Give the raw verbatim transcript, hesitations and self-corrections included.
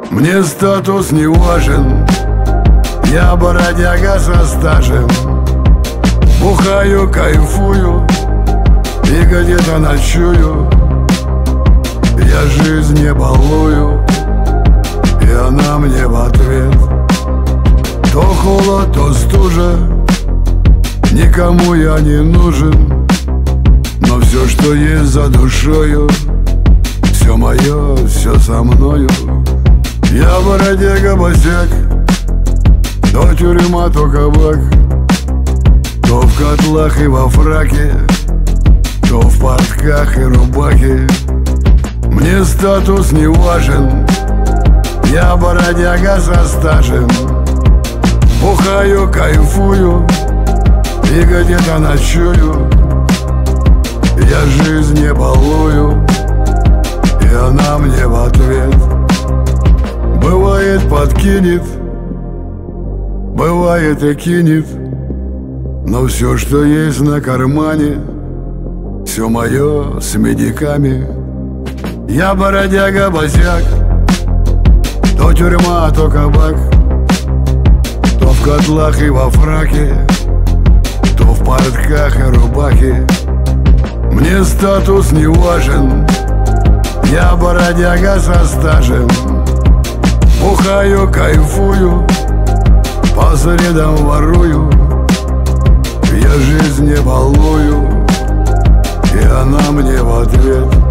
Мне статус не важен, я бродяга со стажем. Бухаю, кайфую и где-то ночую. Я жизнь не балую, и она мне в ответ. То холод, то стужа, никому я не нужен. Но все, что есть за душою, все мое, все со мною. Я бродяга босяк, то тюрьма, то кабак, то в котлах и во фраке, то в портках и рубахе. Мне статус не важен, я бродяга со стажем. Бухаю, кайфую и где-то ночую. Я жизнь не балую, и она мне в ответ. Бывает подкинет, бывает и кинет, но все, что есть на кармане, все мое с медиками. Я бродяга босяк, то тюрьма, то кабак, то в котлах и во фраке, то в портках и рубахе. Мне статус не важен, я бродяга со стажем. Бухаю, кайфую, по средам ворую. Я жизнь не балую, и она мне в ответ.